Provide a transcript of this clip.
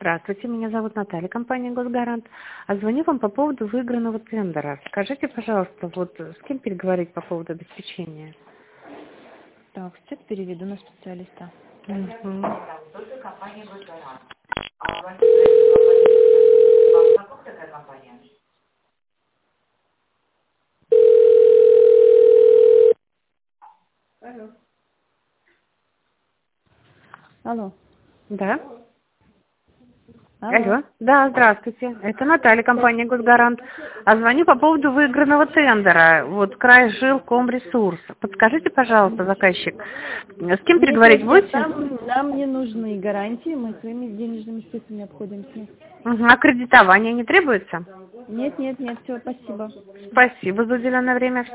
Здравствуйте, меня зовут Наталья, компания «Госгарант». А звоню вам по поводу выигранного тендера. Скажите, пожалуйста, вот с кем переговорить по поводу обеспечения? Так, сейчас переведу на специалиста. Мгм. Алло. Да? Алло. Алло. Да, здравствуйте. Это Наталья, компания «Госгарант». А звоню по поводу выигранного тендера. Вот край жил Комресурс. Подскажите, пожалуйста, заказчик, с кем Нет, переговорить нет, нет, будете? нам не нужны гарантии, мы своими денежными средствами обходимся. Мгм. А кредитование не требуется? Нет, нет, нет, все, спасибо. Спасибо за уделенное время.